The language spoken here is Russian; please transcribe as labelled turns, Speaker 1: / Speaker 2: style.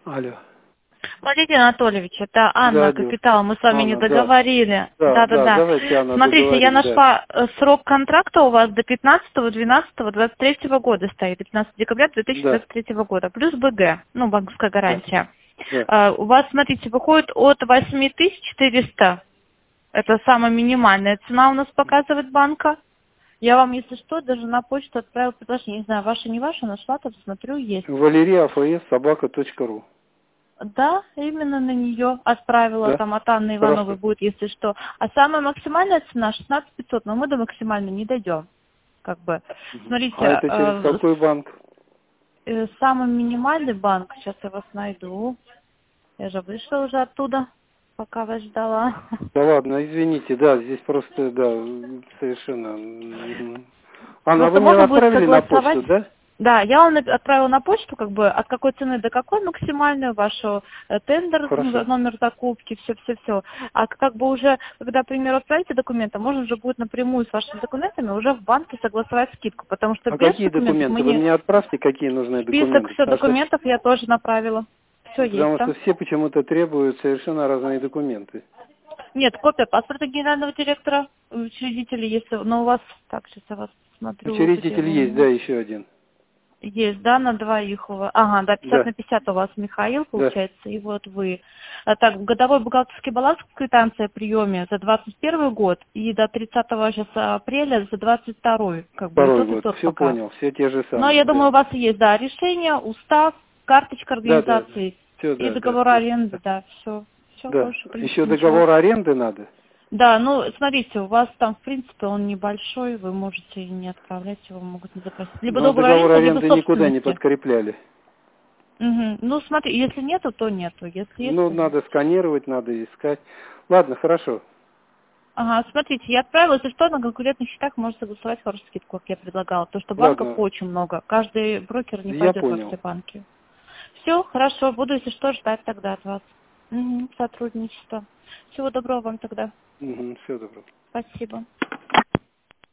Speaker 1: Алло.
Speaker 2: Владимир Анатольевич, это Анна,
Speaker 1: Да,
Speaker 2: Капитал, мы с вами не
Speaker 1: Анна, да.
Speaker 2: договорили.
Speaker 1: Да,
Speaker 2: Да.
Speaker 1: давайте, Анна,
Speaker 2: Смотрите, я
Speaker 1: договорим, да.
Speaker 2: нашла срок контракта у вас до 15.12.23 года стоит, до 15 декабря
Speaker 1: Да,
Speaker 2: 2023 года, плюс БГ, ну, банковская
Speaker 1: да,
Speaker 2: гарантия.
Speaker 1: да.
Speaker 2: У вас, смотрите, выходит от 8400, это самая минимальная цена у нас показывает банка. Я вам, если что, даже на почту отправила предложение, не знаю, ваша, не ваша, нашла, там смотрю, есть.
Speaker 1: Валерия@собака.ру.
Speaker 2: Да, именно на нее отправила,
Speaker 1: Да?
Speaker 2: там от Анны Ивановой
Speaker 1: Хорошо.
Speaker 2: будет, если что. А самая максимальная цена 16 500, но мы до максимальной не дойдем. Как бы.
Speaker 1: А
Speaker 2: Смотрите,
Speaker 1: это через какой банк?
Speaker 2: самый минимальный банк, сейчас я вас найду. Я же вышла уже оттуда, пока вас ждала.
Speaker 1: Да ладно, извините, да, здесь просто, да, совершенно. Анна, вы
Speaker 2: Просто
Speaker 1: мне
Speaker 2: можно будет
Speaker 1: отправили на
Speaker 2: согласовать.
Speaker 1: почту, да?
Speaker 2: Да, я вам отправила на почту, как бы, от какой цены до какой максимальную, вашу тендер,
Speaker 1: Хорошо.
Speaker 2: номер закупки, все. А как бы уже, когда, к примеру, отправите документы, можно уже будет напрямую с вашими документами уже в банке согласовать скидку, потому что
Speaker 1: А
Speaker 2: без
Speaker 1: какие
Speaker 2: документов мы
Speaker 1: документы? Вы
Speaker 2: не...
Speaker 1: мне отправьте, какие нужны
Speaker 2: Список
Speaker 1: документы.
Speaker 2: все документов я тоже направила. Все есть
Speaker 1: Потому что
Speaker 2: там.
Speaker 1: все почему-то требуют совершенно разные документы.
Speaker 2: Нет, копия паспорта генерального директора, учредителя, если... Но у вас... Так, сейчас я вас смотрю, где
Speaker 1: Учредитель
Speaker 2: вы у
Speaker 1: есть, да,
Speaker 2: меня...
Speaker 1: еще один.
Speaker 2: Есть, да, на двоих у вас. Ага, да, 50
Speaker 1: Да,
Speaker 2: на 50 у вас Михаил,
Speaker 1: да.
Speaker 2: получается, и вот вы. Так, годовой бухгалтерский баланс, квитанция о приеме за 21 год и до 30 сейчас апреля за 22, как бы, и
Speaker 1: Второй
Speaker 2: тот, и
Speaker 1: год.
Speaker 2: тот
Speaker 1: Все
Speaker 2: пока.
Speaker 1: понял, все те же
Speaker 2: Но
Speaker 1: самые,
Speaker 2: я
Speaker 1: да.
Speaker 2: думаю, у вас есть, да, решение, устав, карточка
Speaker 1: Да.
Speaker 2: организации
Speaker 1: Все,
Speaker 2: и
Speaker 1: да,
Speaker 2: договор
Speaker 1: да.
Speaker 2: аренды, да, все. Все,
Speaker 1: Да.
Speaker 2: больше, в
Speaker 1: Еще
Speaker 2: принципе, ничего.
Speaker 1: договор аренды надо?
Speaker 2: Да, ну, смотрите, у вас там, в принципе, он небольшой, вы можете и не отправлять его, могут не запросить. Либо
Speaker 1: Но
Speaker 2: договор
Speaker 1: договор
Speaker 2: аренды, либо
Speaker 1: аренды никуда не
Speaker 2: собственности.
Speaker 1: подкрепляли.
Speaker 2: Мгм. Ну, смотри, если нету, то нету. Если есть,
Speaker 1: Ну,
Speaker 2: то есть.
Speaker 1: надо сканировать, надо искать. Ладно, хорошо.
Speaker 2: Ага, смотрите, я отправила, если что, на конкурентных счетах можно согласовать хорошую скидку, как я предлагала. То, что банков
Speaker 1: Ладно,
Speaker 2: очень много. Каждый брокер не
Speaker 1: я
Speaker 2: пойдет во
Speaker 1: понял.
Speaker 2: все банки. Все, хорошо, буду, если что, ждать тогда от вас. Сотрудничество. Всего доброго вам тогда.
Speaker 1: Угу, все добро.
Speaker 2: Спасибо.